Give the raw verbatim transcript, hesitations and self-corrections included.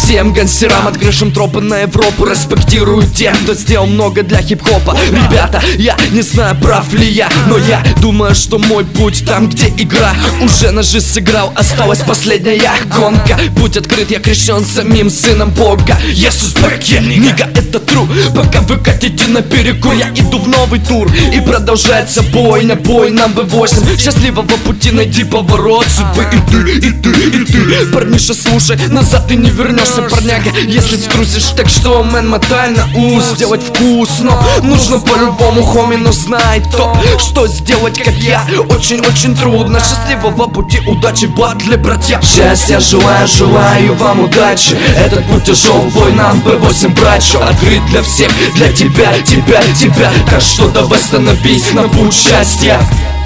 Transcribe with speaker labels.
Speaker 1: всем гангстерам, открывшим тропы на Европу. Респектирую тех, кто сделал много для хип-хопа. Ребята, я не знаю, прав ли я, но я думаю, что мой путь там, где игра уже на жизнь сыграл, осталась последняя гонка. Путь открыт, я крещен самим сыном Бога. Иисус back, yeah, нига, это true. Пока вы катите на перекур, я иду в новый тур. И продолжается бой на бой на бэ восемь. Счастливого пути, найди поворот судьбы. И ты, и ты, и ты, парниша, слушай, назад ты не вернешься, парняга, если струсишь. Так что, мэн, мотай на ус, сделать вкусно нужно по-любому, хоми, но знай то, что сделать, как я, очень-очень трудно. Счастливого пути, удачи, батли, братья. Счастья желаю, желаю вам удачи. Этот путь тяжел, бой нам бэ восемь, братья. Открыт для всех, для тебя, тебя, тебя. Так что давай становись на путь счастья.